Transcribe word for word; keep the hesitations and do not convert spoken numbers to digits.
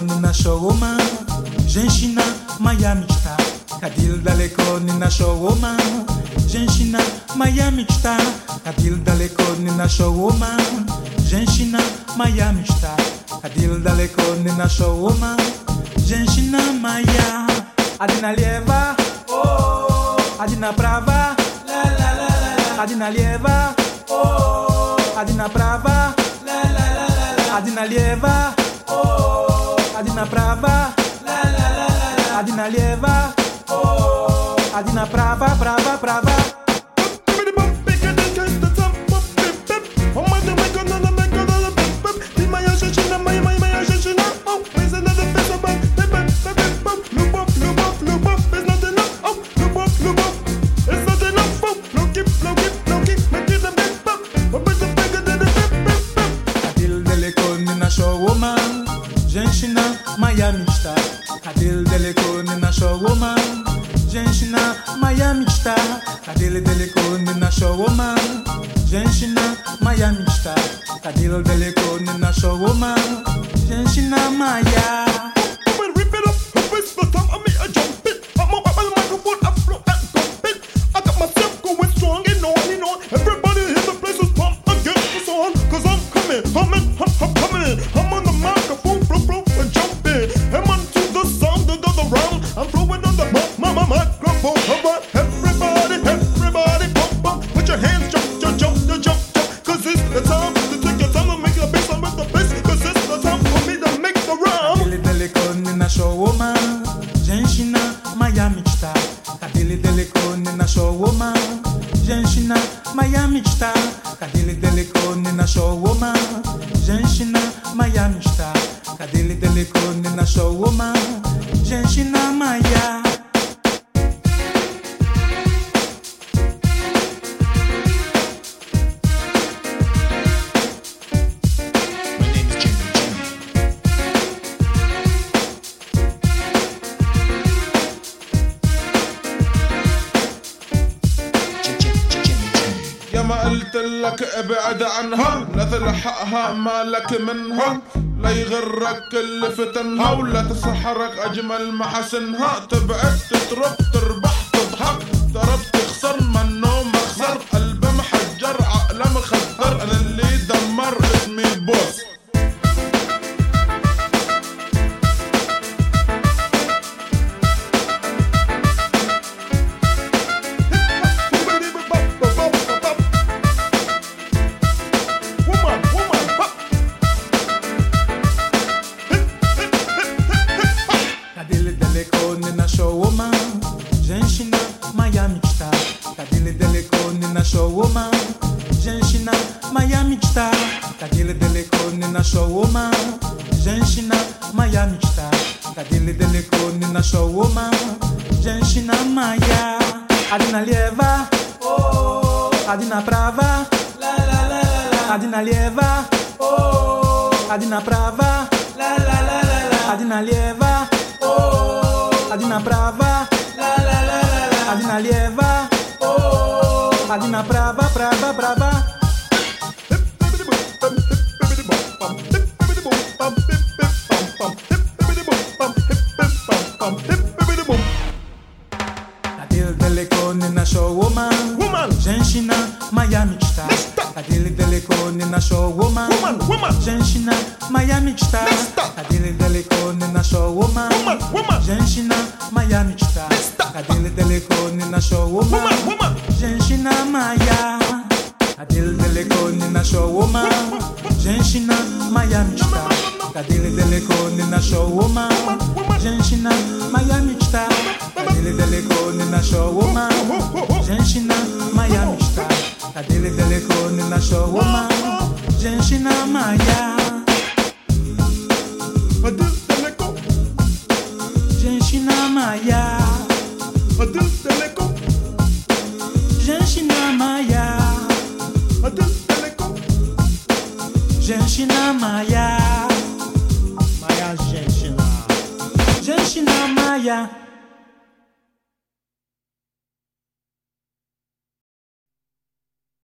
nina showoma Jenshina Miami sta Kadil daleko nina showoma Jenshina Miami sta Kadil daleko nina showoma Jenshina Miami sta Kadil daleko nina showoma Jenshina Maya Adina lieva oh Adina prava la la la la Adina lieva oh Adina prava la la la la Adina lieva oh Adina prava la la la la Adina lieva oh Adina prava prava prava Jenshina Miami sta Kadil deleko nina showoma Jenshina Miami sta Kadil deleko nina showoma Jenshina Miami sta Kadil deleko nina showoma Jenshina Maya Rip it up, it's the time of me, I jump it. I'm up on the microphone, I flow and pump it. I got myself going strong and on and on. Everybody in the place is pumped against the song. Cause I'm coming, coming, I'm, I'm coming. I'm on the microphone, flow, flow, and jumping. I'm on to the sound, the other round. I'm flowing on the mic, my, my microphone. Alright, everybody, everybody, pump, pump. Put your hands, jump, jump, jump, jump, jump. Cause it's the time to take your time to make the bass, I'm with the bass. Cause it's the time for me to make the rhyme. Kadili deleko nina showoma Jenshina Miami sta Kadili deleko nina showoma Jenshina Miami sta Kadili deleko nina showoma Jenshina Miami sta Kadili deleko nina showoma Jenshina Maya ما قلت لك ابعد عنها لا تلحقها ما لك منها لا يغرك اللي فتنها ولا تسحرك اجمل محاسنها تبعد تترك تربح تضحك ضرب تخسر منه مخسر قلبه محجر عقله مخدر انا اللي دمر اسمي البوس Showoma Jenshina Miami sta Kadili deleko nina showoma Jenshina Miami sta Kadili deleko nina showoma Jenshina Miami sta Kadili deleko nina showoma Jenshina Maya Adina lieva oh Adina prava la la la la Adina lieva oh Adina prava la la la la Adina lieva oh Adina brava, la la la la la Adina lieva, oh Adina brava, brava, brava Kadil deleko nina showoma Jenshina Miami sta Kadil deleko nina showoma Jenshina Miami sta Kadil deleko nina showoma Jenshina Miami sta Kadil deleko nina showoma Jenshina Maya Kadil deleko nina showoma Jenshina Miami sta Kadil deleko nina showoma Jenshina Miami sta Kadil deleko nina showoma Jenshina Miami sta Kadil deleko nina showoma Jenshina Maya Adil deleko Jenshina Maya Adil deleko Jenshina Maya Adil deleko Jenshina Maya Maya Jenshina Jenshina Maya